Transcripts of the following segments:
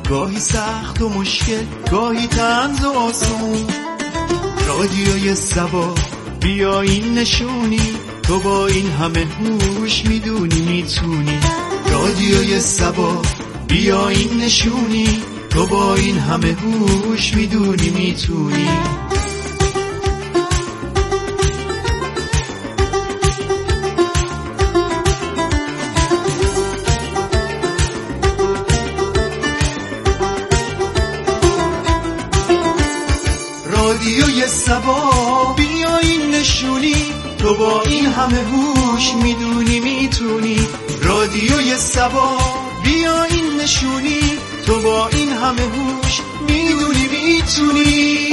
گاهی سخت و مشکل، گاهی طنز و آسون. رادیوی سبا بیا این نشونی، تو با این همه هوش میدونی میتونی. رادیوی سبا بیا این نشونی، تو با این همه هوش میدونی میتونی. رادیوی سبا بیا این نشونی، تو با این همه هوش میدونی میتونی. رادیوی سبا بیا این نشونی، تو با این همه هوش میدونی میتونی.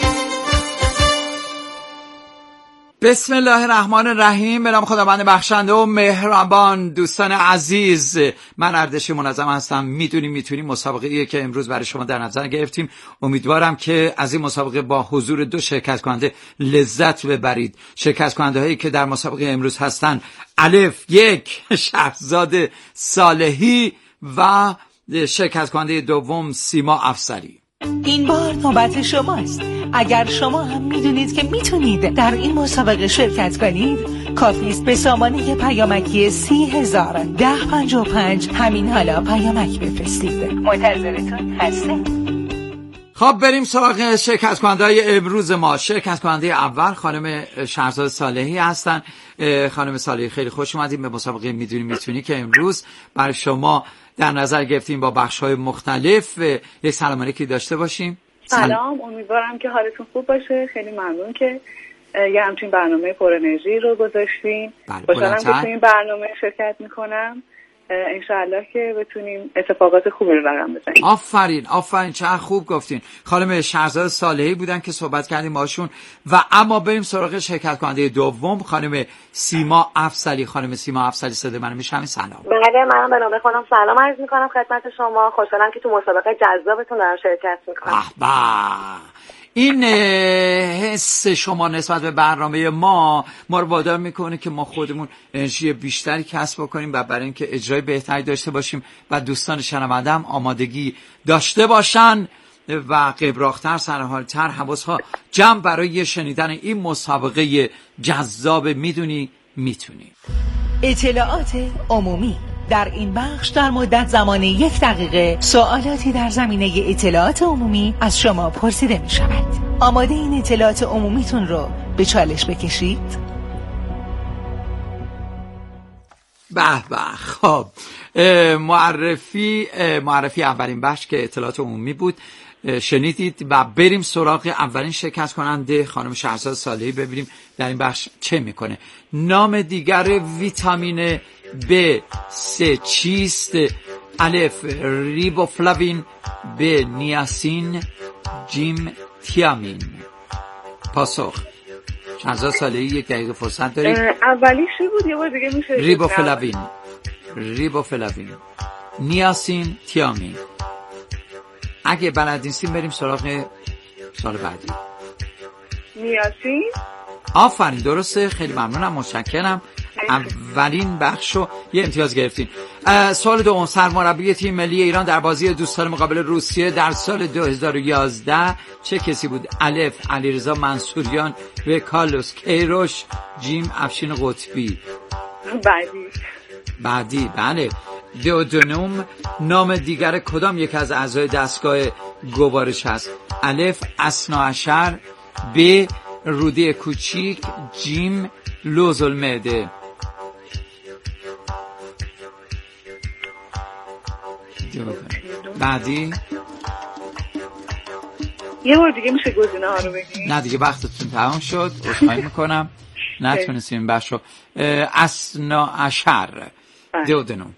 بسم الله الرحمن الرحیم. به نام خداوند بخشنده و مهربان. دوستان عزیز، من اردشیر منظم هستم. میتونی مسابقه‌ایه که امروز برای شما در نظر گرفتیم. امیدوارم که از این مسابقه با حضور 2 شرکت کننده لذت ببرید. شرکت کننده هایی که در مسابقه امروز هستن: الف 1 شهرزاد صالحی و شرکت کننده دوم سیما افسری. این بار نوبت شماست. اگر شما هم میدونید که میتونید در این مسابقه شرکت کنید، کافی است به سامانه پیامکی 30,01055 همین حالا پیامک بفرستید. منتظرتون هستیم. خب بریم سراغ شرکت کننده های امروز ما. شرکت کننده اول خانم شهرزاد صالحی هستن. خانم صالحی، خیلی خوش اومدید به مسابقه میتونی که امروز برای شما در نظر گرفتیم با بخش‌های مختلف. یک سلام علیکی داشته باشیم. سلام، امیدوارم که حالتون خوب باشه. خیلی ممنون که یه همچین برنامه پر انرژی رو گذاشتین. خوشحالم که تو این برنامه شرکت میکنم. انشاءالله که بتونیم اتفاقات خوبی رو رقم بزنیم. آفرین، چقدر خوب گفتین. خانم شهرزاد صالحی بودن که صحبت کردیم باشون. و اما بریم سراغ شرکت کننده دوم، خانم سیما افسری. خانم سیما افسری، صدای منو میشنوید؟ سلام. بله، منم به نام خودم سلام عرض میکنم خدمت شما. خوشحالم که تو مسابقه جذابتون دارم شرکت میکنم. این حس شما نسبت به برنامه ما رو وادار میکنه که ما خودمون انرژی بیشتری کسب بکنیم و برای اینکه اجرای بهتری داشته باشیم و دوستان شنونده هم آمادگی داشته باشن و قبراق‌تر، سرحال‌تر، حواس‌ها جمع برای شنیدن این مسابقه جذاب میتونی. اطلاعات عمومی. در این بخش در مدت زمان 1 دقیقه سوالاتی در زمینه اطلاعات عمومی از شما پرسیده می شود. آماده این اطلاعات عمومیتون رو به چالش بکشید؟ به. خب معرفی اولین بخش که اطلاعات عمومی بود شنیدید و بریم سراغ اولین شرکت کننده، خانم شهرزاد صالحی. ببینیم در این بخش چه میکنه. نام دیگر ویتامین B3 چیست؟ الف ریبوفلاوین، ب نیاسین، جیم تیامین. پاسخ: شهرزاد صالحی 1 دقیقه فرصت دارید. اولیش چی بود؟ یه بار دیگه میشه؟ ریبوفلاوین، نیاسین، تیامین. اگه بلد نیستیم بریم سراغ سال بعدی. نیاسین. آفرین، درسته. خیلی ممنونم، متشکرم. اولین بخشو یه امتیاز گرفتین. سوال دوم: سرمربی تیم ملی ایران در بازی دوستانه مقابل روسیه در سال 2011 چه کسی بود؟ الف علیرضا منصوریان، ب کارلوس کیروش، جیم افشین قطبی. بعدی. بله. دئودونوم نام دیگر کدام یک از اعضای دستگاه گوارش هست؟ الف اثناعشر، ب روده کوچیک، جیم لوز المعده. بعدی. یه بار دیگه میشه گزینه ها رو بگید؟ نه دیگه وقتتون تمام شد. عذرخواهی میکنم نتونستیم این بخش رو. اثناعشر، دئودونوم.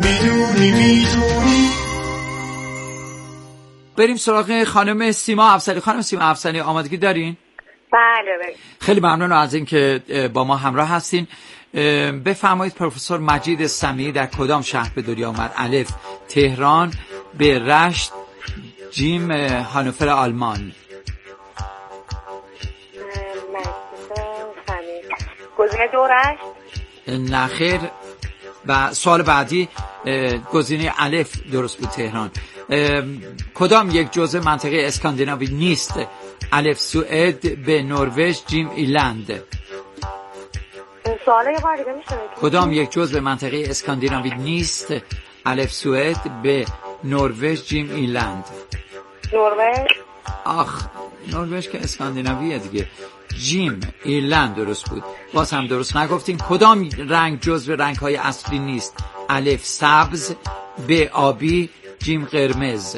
بریم سراغ خانم سیما افسری. خانم سیما افسری، آمادگی دارین؟ بله. خیلی ممنون از این که با ما همراه هستین. بفرمایید پروفسور مجید سمیعی در کدام شهر به دنیا آمد؟ الف تهران، ب رشت، جیم هانوفر آلمان. گزینه 2 رشت. نخیر. و سوال بعدی گزینه الف درست بود، تهران. کدام یک جزء منطقه اسکاندیناوی نیست؟ الف سوئد، به نروژ، جیم ایرلند. سوال یه بار دیگه میشه؟ کدام یک جزء منطقه اسکاندیناوی نیست؟ الف سوئد، به نروژ، جیم ایرلند. نروژ. آخ نروژ که اسکاندیناویه دیگه. جیم ایرلند درست بود. باز هم درست نگفتین. کدام رنگ جزو رنگ‌های اصلی نیست؟ الف سبز، به آبی، جیم قرمز.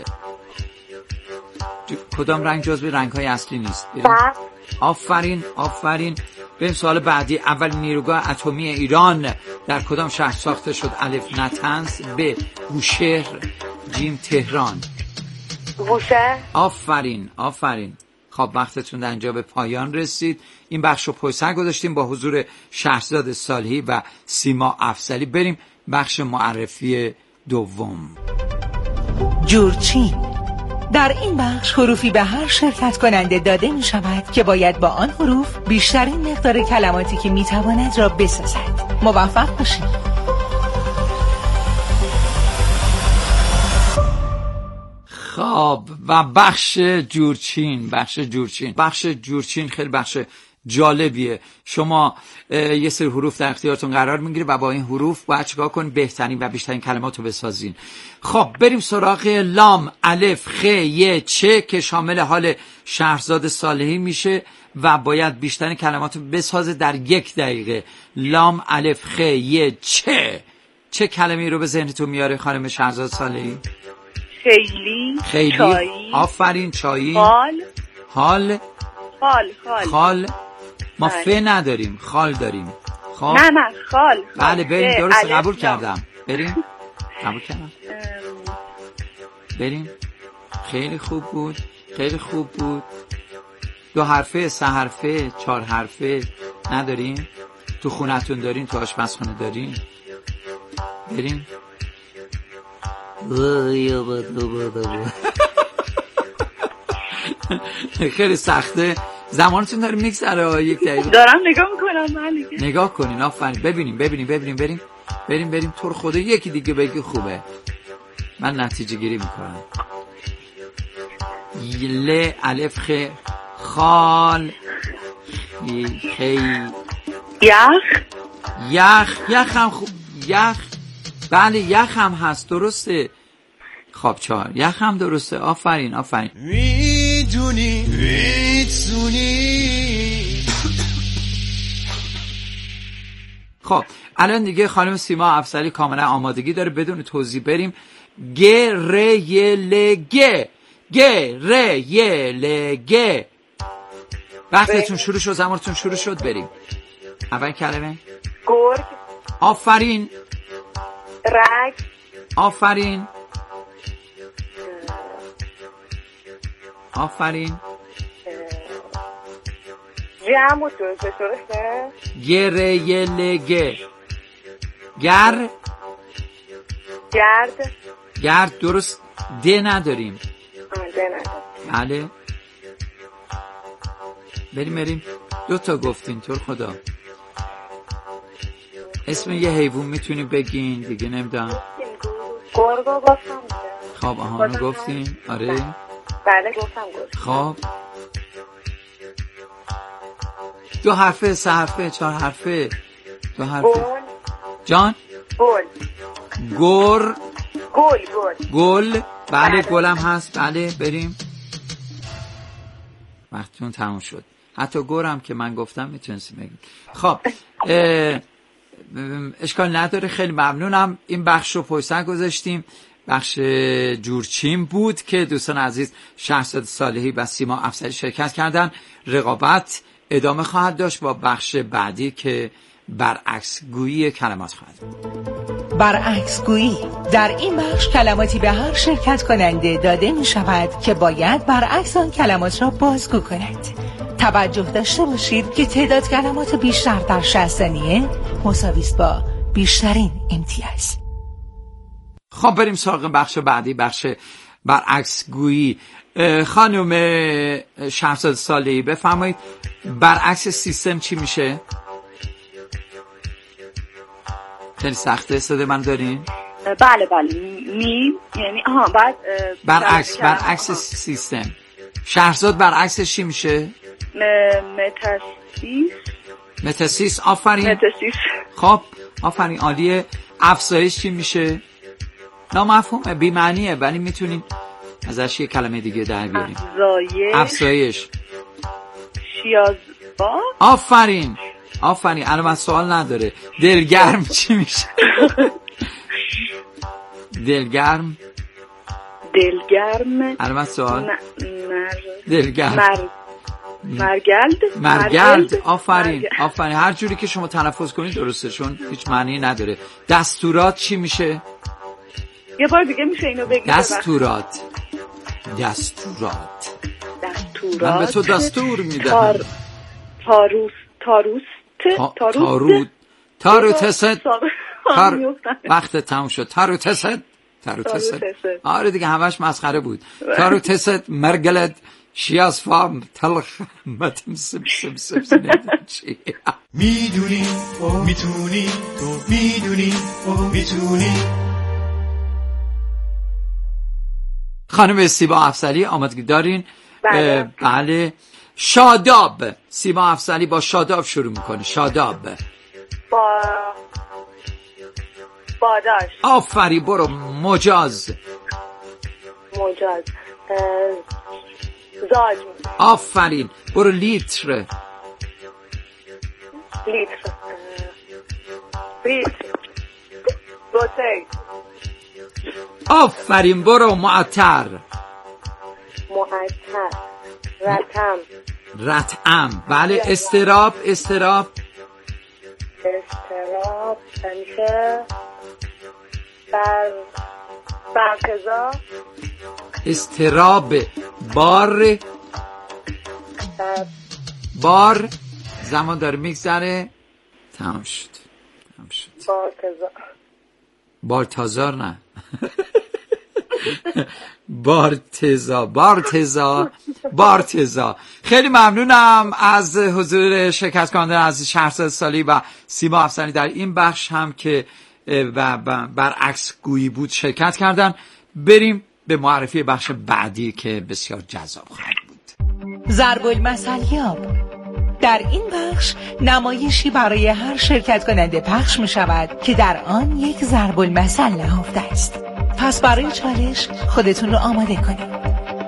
کدام رنگ جزو رنگ‌های اصلی نیست؟ آفرین آفرین. بریم سوال بعدی. اول نیروگاه اتمی ایران در کدام شهر ساخته شد؟ الف نطنز، به بوشهر، جیم تهران. بوشهر. آفرین آفرین. خب وقتتون در اینجا به پایان رسید. این بخش رو پشت سر گذاشتیم با حضور شهرزاد صالحی و سیما افضلی. بریم بخش معرفی دوم. جورچین. در این بخش حروفی به هر شرکت کننده داده می شود که باید با آن حروف بیشترین مقدار کلماتی که می تواند را بسازد. موفق باشید. خب و بخش جورچین. بخش جورچین خیلی بخش جالبیه. شما یه سری حروف در اختیارتون قرار میگیره و با این حروف باید چیکار کنین؟ بهترین و بیشترین کلمات رو بسازین. خب بریم سراغ لام، الف، خ، ی، چ که شامل حال شهرزاد صالحی میشه و باید بیشترین کلمات رو بسازه در 1 دقیقه. لام، الف، خ، ی، چه کلمه‌ای رو به ذهنتون میاره خانم شهرزاد صالحی؟ خیلی. چایی. آفرین. چایی. خال. ما ف نداریم، خال داریم. خال. نه خال. بله بریم درست قبول کردم. بریم. قبول کردم. بریم. خیلی خوب بود. 2 حرفه، 3 حرفه، 4 حرفه نداریم؟ تو خونتون دارین؟ تو آشپزخونه دارین؟ بریم. خیلی سخته. زمانتون داره میگذره. 1 دقیقه دارم نگاه میکنم. من نگاه کنین. آفرین. ببینیم. بریم. تو خدا یکی دیگه بگی خوبه. من نتیجه گیری میکنم. ل، الف، خ، خال، خی، یخ هم خوب. یخ. بله یخ هم هست. درسته. خب 4 یخ هم درسته. آفرین. میدونی خب الان دیگه خانم سیما افضلی کاملا آمادگی داره. بدون توضیح بریم. گ، ر، ی، ل، گ. وقتتون شروع شد. زمانتون شروع شد. بریم. اول کلمه گرگ. آفرین. رگ. آفرین. جمع درسته. گر، ی، ل، گ. گرد درست. د نداریم. بله. بریم. 2 تا گفتین. تو خدا اسم یه حیوان میتونی بگین دیگه؟ نمیدونم. گرگو گفتم. خب آهانو گفتین؟ آره بله گفتم گرگ. خب 2 حرفه، 3 حرفه، 4 حرفه. 2 حرفه. جان. گل. بله گلم هست. بله بریم. وقتتون تموم شد. حتی گرم که من گفتم میتونستیم بگیم. خب اشکال نداره. خیلی ممنونم. این بخش رو پشت سر گذاشتیم. بخش جورچین بود که دوستان عزیز شهرزاد صالحی و سیما افضلی شرکت کردن. رقابت ادامه خواهد داشت با بخش بعدی که برعکس گویی کلمات خواهد. برعکس گویی. در این بخش کلماتی به هر شرکت کننده داده می شود که باید برعکس آن کلمات را بازگو کند. توجه داشته باشید که تعداد کلمات بیشتر در 60 ثانیه مساوی است با بیشترین امتیاز. خب بریم سراغ بخش بعدی، بخش برعکس گویی. خانم شهرزاد صالحی بفرمایید برعکس سیستم چی میشه؟ خیلی سخته. صدای من دارین؟ بله یعنی بعد برعکس سیستم. شهرزاد برعکسش چی میشه؟ متاسیس. آفرین. متاسیس. خب آفرین، عالیه. افزایش چی میشه؟ نامفهومه، بی معنیه، ولی میتونیم ازش یه کلمه دیگه در بیاریم. افزایش. شیازبا. آفرین. الان سوال نداره. دلگرم چی میشه؟ دلگرم. الان سوال. دلگرم. مرگلد. آفرین. هر جوری که شما تلفظ کنید درسته، چون هیچ معنی نداره. دستورات چی میشه؟ یه بار دیگه میشه اینو بگید؟ دستورات. من به تو دستور میدم. تاروتست. وقت تموم شد. تاروتست. آره دیگه همش مسخره بود. تاروتست مرگلد شیاز فام تلخ متم سب چی. میدونی میتونی، تو میدونی میتونی. خانم سیما افضلی آمادگی دارین؟ بله. شاداب. سیما افضلی با شاداب شروع میکنه. شاداب. باداش. آفری. برو. مجاز. زاج. آفرین. برو. لیتر. بوتل. آفرین. برو. معطر. رتعم. بله. استراب. همیشه برقضا. استراب. بار. زمان داره میگذره. تمام شد. بارتازار نه. بارتزا. خیلی ممنونم از حضور شرکت کننده از شهرزاد سالی و سیما افضلی در این بخش هم که برعکس گویی بود شرکت کردن. بریم به معرفی بخش بعدی که بسیار جذاب خواهد بود. ضرب المثل یاب. در این بخش نمایشی برای هر شرکت کننده پخش می شود که در آن یک ضرب المثل نهفته است. پس برای چالش خودتون رو آماده کنید.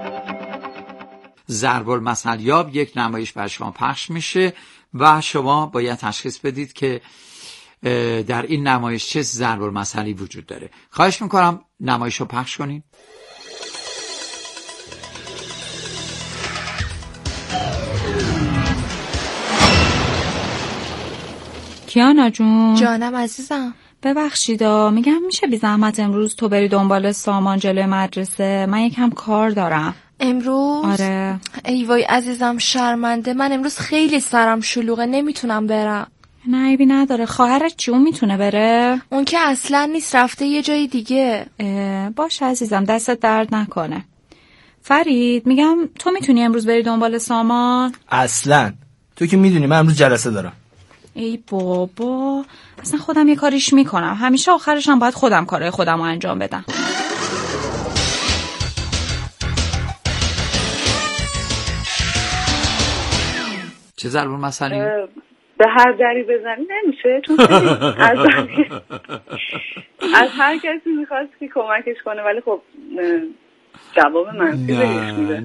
ضرب المثل یاب یک نمایش برای شما پخش میشه و شما باید تشخیص بدید که در این نمایش چه ضرب المثلی وجود داره. خواهش میکنم نمایش رو پخش کنید. کیانا جون. جانم عزیزم. ببخشید میگم میشه بی زحمت امروز تو بری دنبال سامان جلوی مدرسه؟ من یکم کار دارم امروز. آره. ای وای عزیزم شرمنده، من امروز خیلی سرم شلوغه، نمیتونم برم. نه عیبی نداره. خواهرت چی اون میتونه بره؟ اون که اصلا نیست، رفته یه جای دیگه. باشه عزیزم، دستت درد نکنه. فرید میگم تو میتونی امروز بری دنبال سامان؟ اصلا تو که میدونی من امروز جلسه دارم. ای بابا اصلا خودم یه کاریش میکنم، همیشه آخرش هم باید خودم کارهای خودم رو انجام بدم. چه ضرب المثلی؟ به هر دری بزنی نمیشه، چون از هر کسی میخواست که کمکش کنه، ولی خب جواب منفی بهش میده.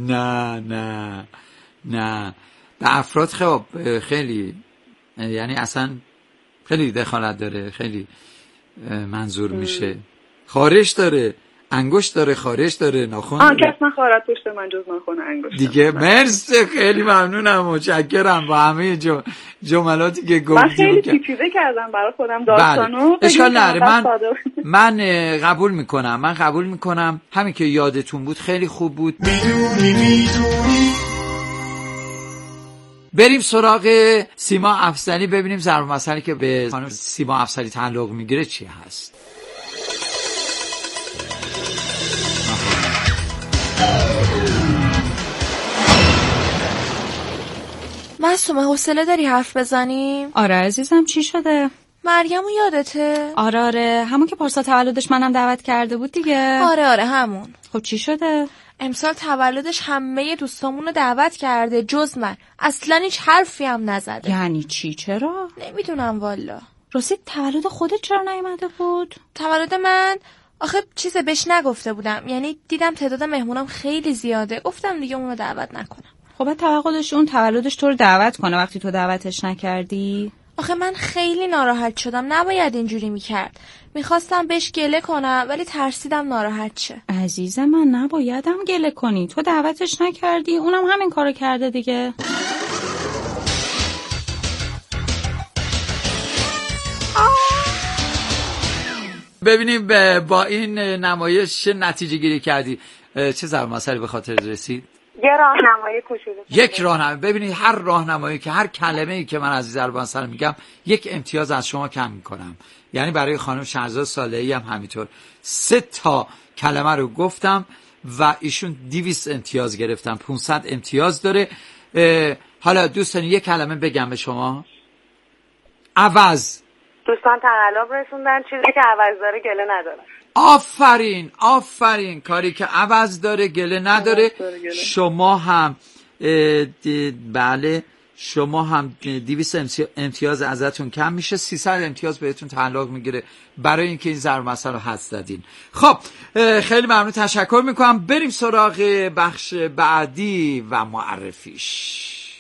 نه به افراد خب خیلی، یعنی اصلا خیلی دخالت داره، خیلی منظور میشه. خارش داره، انگشت داره، خارش داره، ناخن داره. کس من خارت پشت من جز ناخن انگشت دیگه. مرسی، خیلی ممنونم، متشکرم با همه جملاتی که گفتید. من خیلی پیچیده کردم برای خودم داستانو. اشکال نداره، من قبول میکنم. همین که یادتون بود خیلی خوب بود. میدونی. بریم سراغ سیما افضلی، ببینیم ضرب المثلی که به خانم سیما افضلی تعلق میگیره چی هست. معصومه حوصله داری حرف بزنیم؟ آره عزیزم، چی شده؟ مریمو یادته؟ آره همون که پارسال تولدش منم دعوت کرده بود دیگه. آره همون. خب چی شده؟ امسال تولدش همه دوستامونو دعوت کرده جز من. اصلا هیچ حرفی هم نزده. یعنی چی؟ چرا؟ نمیدونم والا. راستی تولد خودت چرا نیومده بود؟ تولد من آخه چیزی بهش نگفته بودم، یعنی دیدم تعداد مهمونام خیلی زیاده، گفتم دیگه اونو دعوت نکنم. خب توقع داشتی اون تولدش تو رو دعوت کنه وقتی تو دعوتش نکردی؟ آخه من خیلی ناراحت شدم، نباید اینجوری میکرد. میخواستم بهش گله کنم ولی ترسیدم ناراحت شه. عزیز من نبایدم گله کنی، تو دعوتش نکردی، اونم همین کارو کرده دیگه. ببینیم با این نمایش نتیجه گیری کردی. چه ضرب مسئله به خاطر رسید؟ یه راهنمایی کوچولو. یک راهنمایی. ببینید هر راهنمایی که هر کلمه‌ای که من از ضرب مسئله میگم یک امتیاز از شما کم میکنم. یعنی برای خانم شهرزاد صالحی هم همینطور. 3 تا کلمه رو گفتم و ایشون 200 امتیاز گرفتن. 500 امتیاز داره. حالا دوستان یک کلمه بگم به شما. عوض. دوستان تقلب رسوندن، چیزی که عوض داره گله نداره. آفرین کاری که عوض داره گله نداره. شما هم بله شما هم 200 امتیاز ازتون کم میشه، 300 امتیاز بهتون تعلق میگیره برای اینکه این ضرب مسئله رو حدس زدین. خب خیلی ممنون، تشکر میکنم. بریم سراغ بخش بعدی و معرفیش.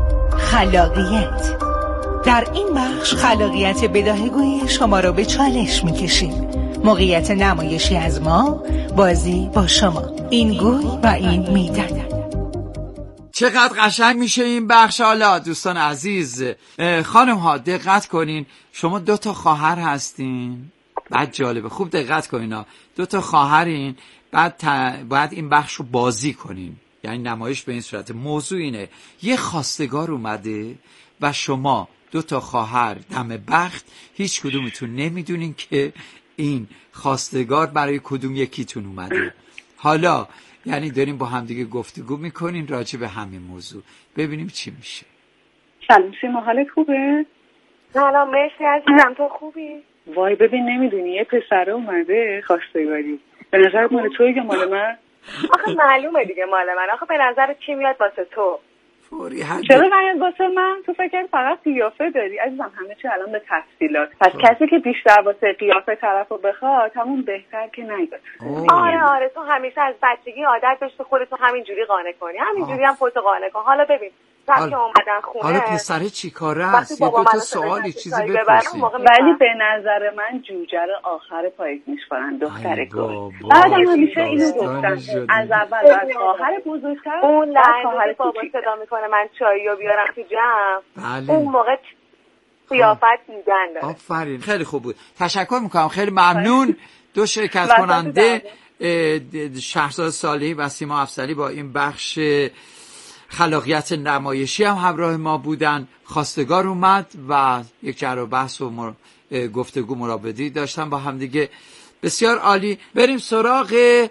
خلاقیت. در این بخش خلاقیت بداهه‌گویی شما رو به چالش میکشیم. موقعیت نمایشی از ما، بازی با شما، این گوی و این میدان. چقدر قشنگ میشه این بخش. حالا دوستان عزیز، خانم ها دقت کنین، شما 2 تا خواهر هستین. بعد جالبه، خوب دقت کنین ها. 2 تا خواهرین، بعد این بخش رو بازی کنین. یعنی نمایش به این صورت. موضوع اینه یه خواستگار اومده و شما 2 تا خواهر دم بخت، هیچ کدومتون نمیدونین که این خواستگار برای کدوم یکیتون اومده. حالا یعنی داریم با همدیگه گفتگو میکنین راجع به همین موضوع. ببینیم چی میشه. سلام سیما، حالت خوبه؟ سلام مرسی عزیزم، تو خوبی؟ وای ببین نمیدونی یه پسره اومده خواستگاری. به نظر مال توی یا مال من؟ آخه معلومه دیگه مال من. آخه به نظر چی میاد واسه تو؟ چرا نیاد واسه من؟ تو فکر فقط قیافه داری عزیزم، همه چی الان به تفصیلات. پس کسی که بیشتر واسه قیافه طرفو بخواد همون بهتر که نیاد. آره تو همیشه از بچگی عادت داشتی خودتو همینجوری قانع کنی، همینجوری هم خودتو قانع کن. حالا ببین وقتی اومدن خونه، حالا پسره چی کاره است؟ یه 2 تا سوالی چیزی بپرسید. ولی به نظر من جوجه رو آخر پاییز میشورن، دختر گل. بعدم همیشه اینو گفتن از اول بعد خواهر بزرگتر اون لحظه بابا صدا میکنه من چاییو بیارم تو جمع، اون موقع قیافت دیدن داره. آفرین، خیلی خوب بود، تشکر میکنم، خیلی ممنون. 2 شرکت کننده شهرزاد صالحی و سیما افضلی با این بخش خلاقیت نمایشی هم همراه ما بودن. خواستگار اومد و یک جر و بحث و گفتگو مراودی داشتن با هم دیگه. بسیار عالی. بریم سراغ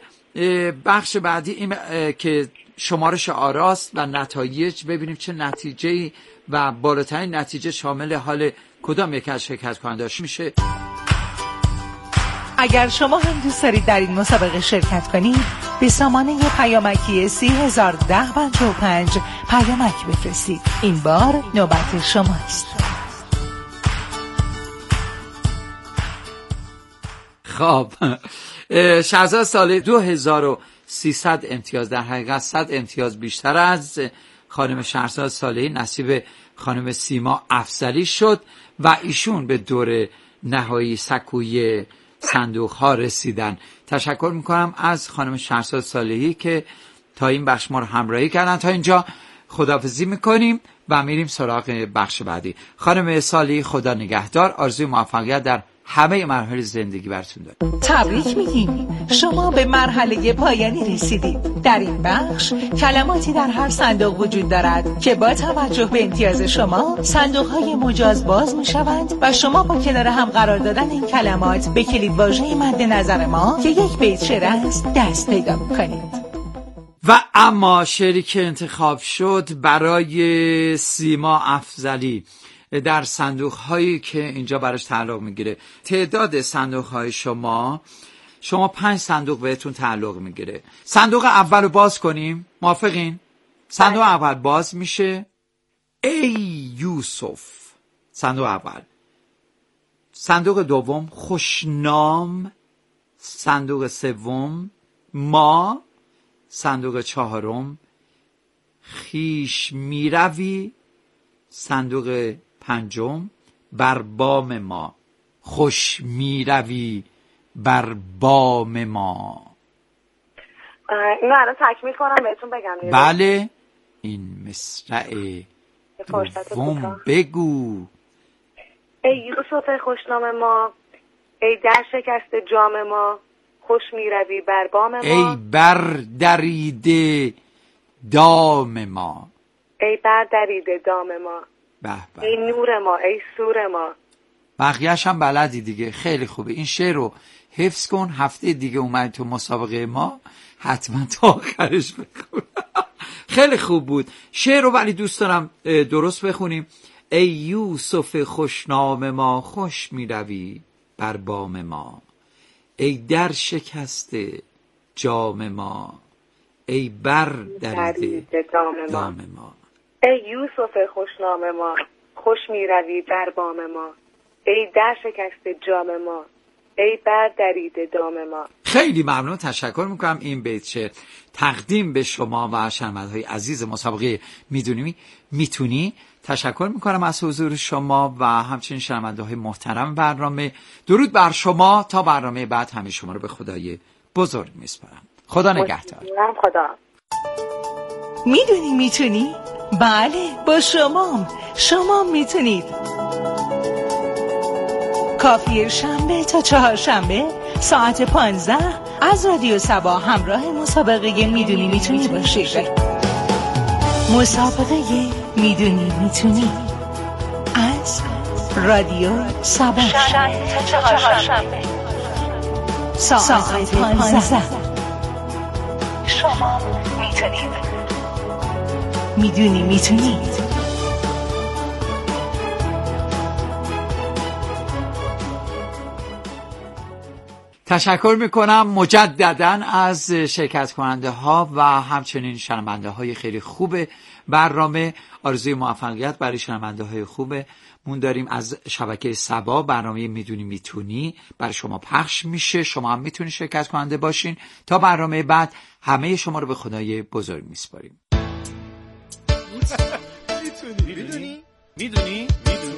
بخش بعدی، این که شمارش آراست و نتایج. ببینیم چه نتیجه‌ای و بالاترین نتیجه شامل حال کدام یک از شرکت کننده‌اش میشه. اگر شما هم دوست دارید در این مسابقه شرکت کنید، به سامانه پیامکی 301055 پیامک بفرستید. این بار نوبت شماست. خب شهرزاد صالحی 2300 امتیاز، در حقیقت 100 امتیاز بیشتر از خانم شهرزاد صالحی نصیب خانم سیما افضلی شد و ایشون به دور نهایی سکوی صندوق ها رسیدن. تشکر میکنم از خانم شهرزاد صالحی که تا این بخش ما رو همراهی کردن. تا اینجا خداحافظی میکنیم و میریم سراغ بخش بعدی. خانم صالحی خدا نگهدار، آرزوی موفقیت در همه مراحل زندگی براتون دارم. تبریک میگیم، شما به مرحله پایانی رسیدید. در این بخش کلماتی در هر صندوق وجود دارد که با توجه به امتیاز شما صندوق‌های مجاز باز میشوند و شما با کنار هم قرار دادن این کلمات به کلیدواژه مد نظر ما که یک بیت شعر است دست پیدا میکنید. و اما شعری که انتخاب شد برای سیما افضلی در صندوق هایی که اینجا براش تعلق میگیره. تعداد صندوق های شما 5 صندوق بهتون تعلق میگیره. صندوق اول رو باز کنیم، موافقین؟ صندوق اول باز میشه. ای یوسف، صندوق اول. صندوق دوم خوشنام. صندوق سوم ما. صندوق چهارم خیش میروی. صندوق پنجم بر بام ما. خوش میروی بر بام ما. اینو الان تکمیل کنم بهتون بگم. بله، این مصرع دوم بگو. ای یوسف خوشنام ما، ای در شکست جام ما، خوش میروی بر بام ما. ای بر دریده دام ما. ای بر دریده دام ما. به به. ای نور ما، ای سور ما. بقیه‌اش هم بلدی دیگه، خیلی خوبه. این شعر رو حفظ کن، هفته دیگه اومد تو مسابقه ما حتما تا آخرش بخون. خیلی خوب بود شعر رو، ولی دوست دارم درست بخونیم. ای یوسف خوشنام ما، خوش میروی بر بام ما. ای در شکست جام ما، ای بر دریده دام ما. ای یوسف خوشنام ما، خوش میروی بر بام ما. ای در شکست جام ما، ای بر دریده دام ما. خیلی ممنون، تشکر میکنم. این بیت شعر تقدیم به شما و شنونده‌های عزیز مسابقه میدونی میتونی. تشکر میکنم از حضور شما و همچنین شنونده‌های محترم برنامه. درود بر شما. تا برنامه بعد همه شما رو به خدای بزرگ میسپارم. خدا نگهدار. خدا. میدونی میتونی؟ بله، با شما میتونید. کافیه شنبه تا چهارشنبه ساعت 15 از رادیو سبا همراه مسابقه میدونی میتونی باشید. مسابقه میدونی میتونی از رادیو سبا شنبه تا چهارشنبه ساعت 15 شما میتونید. میدونی میتونید. تشکر میکنم مجدداً از شرکت کننده ها و همچنین شنونده های خیلی خوب برنامه. آرزوی موفقیت برای شنونده های خوبمون داریم. از شبکه سبا برنامه میدونی میتونی برای شما پخش میشه. شما هم میتونید شرکت کننده باشین. تا برنامه بعد همه شما رو به خدای بزرگ میسپاریم. میدونی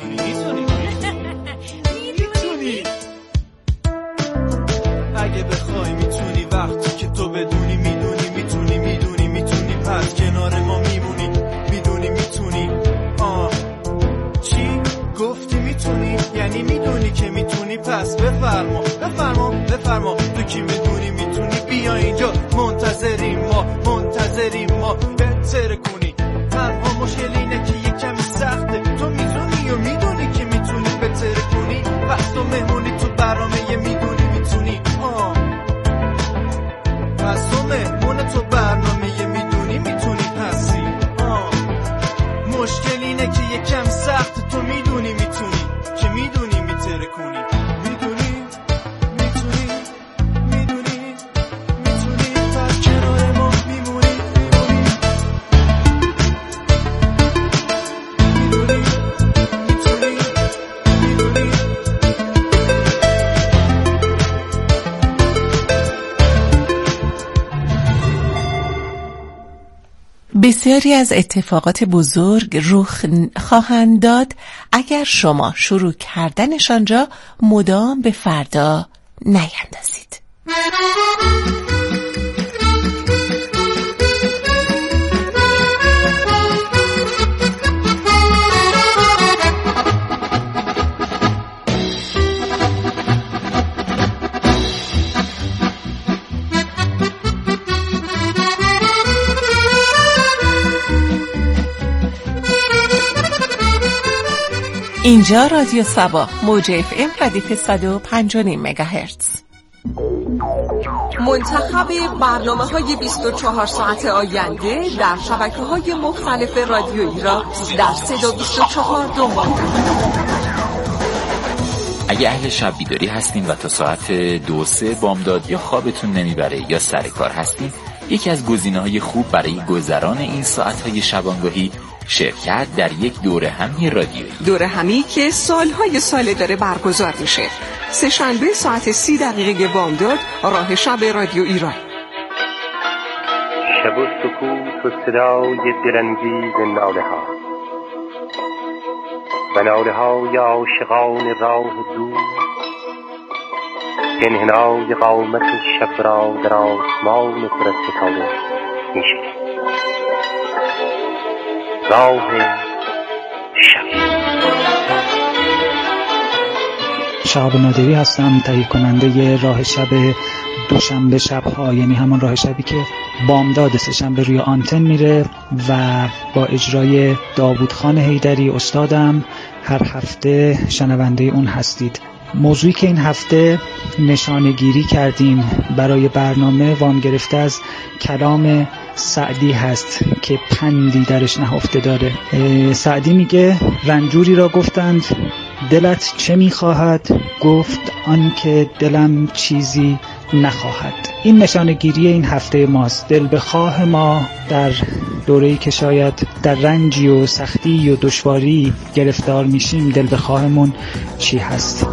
اگه بخوای میتونی، وقتی که تو بدونی میتونی پس کنار ما میمونی. میتونی چی گفتی؟ میتونی یعنی میدونی که میتونی، پس بفرما تو کی میتونی بیا اینجا. منتظریم ما بهتر کنی. تنها مشکل اینه که یه کمی سخته. تو میتونی و میدونی که میتونی بهتر کنی. پس تو مهمونی تو برنامه میدونی پس تو مهمون تو برنامه میدونی پسی. مشکل اینه که یکم سخت. تو میدونی که میدونی میتره کنی. میدونی پس کنار ما میمونی. بسیاری از اتفاقات بزرگ رخ خواهند داد اگر شما شروع کردنشان را مدام به فردا نیندازید. اینجا رادیو سبا موج FM ردیف 105.5 مگاهرتز. منتخب برنامه‌های 24 ساعت آینده در شبکه‌های مختلف رادیویی را در صدا 24 دنبال کنید. اگه اهل شب بیداری هستین و تا ساعت 2-3 بامداد یا خوابتون نمیبره یا سر کار هستین، یکی از گزینه‌های خوب برای گذران این ساعت‌های شبانگاهی شرکت در یک دوره همی رادیویی. دوره همی که سالهای ساله داره برگزار میشه. سه‌شنبه ساعت 30 بامداد، راه شب رادیو ایران. شب و سکوت و صدای دلانگیز ناله ها و ناله های عاشقان راه دور، انحنای قامت شب را در آسمان پر از ستاره میشه. راه شب. شهاب نادری هستم، تهیه کننده راه شب دوشنبه شب‌ها، یعنی همون راه شبی که بامداد سه‌شنبه روی آنتن میره و با اجرای داوود خان حیدری استادم هر هفته شنونده اون هستید. موضوعی که این هفته نشانه‌گیری کردیم برای برنامه وام گرفته از کلام سعدی هست که پندی درش نهفته داره. سعدی میگه رنجوری را گفتند دلت چه میخواهد؟ گفت آن که دلم چیزی نخواهد. این نشانه‌گیری این هفته ماست. دل بخواه ما در دوره‌ای که شاید در رنجی و سختی و دشواری گرفتار میشیم، دل بخواهمون چی هست؟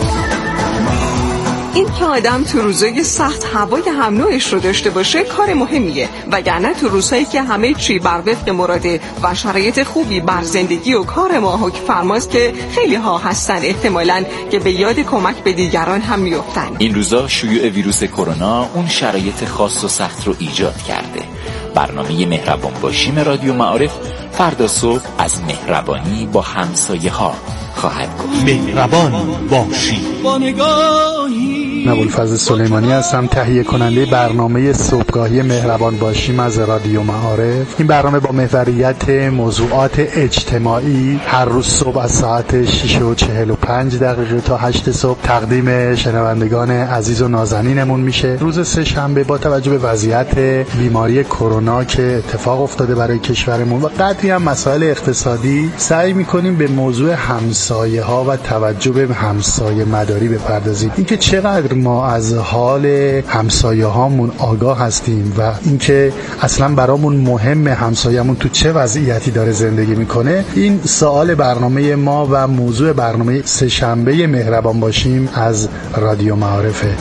این که آدم تو روزای سخت هوای هم نوعش رو داشته باشه کار مهمیه، وگرنه تو روزهایی که همه چی بر وفق مراده و شرایط خوبی بر زندگی و کار ما حکم فرماست که خیلی ها هستن احتمالاً که به یاد کمک به دیگران هم میافتن. این روزا شیوع ویروس کرونا اون شرایط خاص و سخت رو ایجاد کرده. برنامه مهربان باشیم رادیو معارف فردا صبح از مهربانی با همسایه ها خواهد گفت. مهربان باشی. با نگاهی ابوالفضل سلیمانی هستم، تهیه کننده برنامه صبحگاهی مهربان باشیم از رادیو معارف. این برنامه با محوریت موضوعات اجتماعی هر روز صبح از ساعت 6:45 تا 8 صبح تقدیم شنوندگان عزیز و نازنینمون میشه. روز سه‌شنبه با توجه به وضعیت بیماری کرونا که اتفاق افتاده برای کشورمون و قدری هم مسائل اقتصادی، سعی میکنیم به موضوع همسایه ها و توجه به همسایه مداری بپردازیم. اینکه چقدر ما از حال همسایه هامون آگاه هستیم و اینکه اصلا برامون مهم همسایه‌مون تو چه وضعیتی داره زندگی میکنه، این سوال برنامه ما و موضوع برنامه سه‌شنبه مهربان باشیم از رادیو معارفه.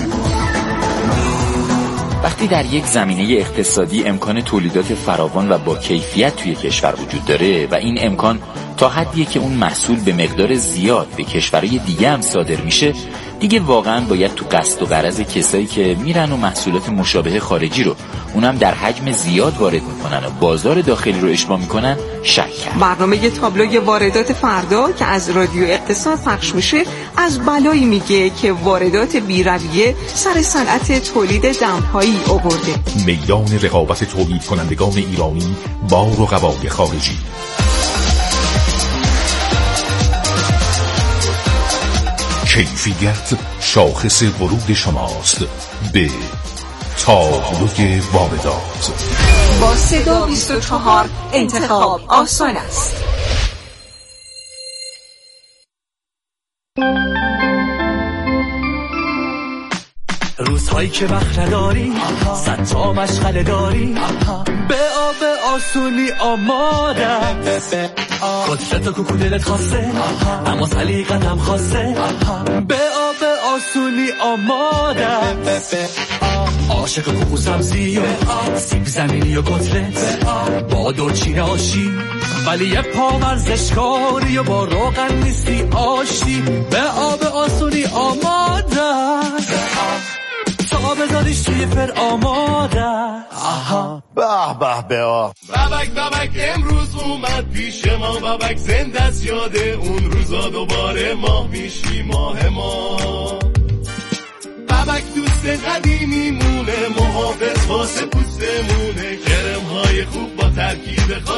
وقتی در یک زمینه اقتصادی امکان تولیدات فراوان و با کیفیت توی کشور وجود داره و این امکان تا حدیه که اون محصول به مقدار زیاد به کشورهای دیگه هم صادر میشه، دیگه واقعا باید تو قصد و غرض کسایی که میرن و محصولات مشابه خارجی رو اونم در حجم زیاد وارد میکنن و بازار داخلی رو اشباع میکنن شک کرد. برنامه تابلوی واردات فردا که از رادیو اقتصاد پخش میشه از بلایی میگه که واردات بی‌رویه سر صنعت تولید دمپایی آورده. میدان رقابت تولید کنندگان ایرانی با رقبای خارجی. کیفیت شاخص ورود شماست به تابلوی واردات. با صدا 24 انتخاب آسان است. روزهایی که وقت نداری، صد تا مشغله داری، به آب آسونی آمادم، کتلت و کوکو دلت خواسته اما سلیقتم خواسته، به آب آسونی آمادم، عاشق کوکو سبزی و سیب زمینی و کتلت با دورچین آشی، ولی یه پا ورزشکاری و با روغن نیستی آشی، به آب آسونی آمادم، تا بذاریش توی فر آماده. آها به به به بابک امروز اومد پیش ما، بابک زنده است یاده اون روزا، دوباره ماه میشی ماه ما. بابک دوست قدیمی مونه، محافظ واسه پوستمونه، کرم های خوب با ترکیب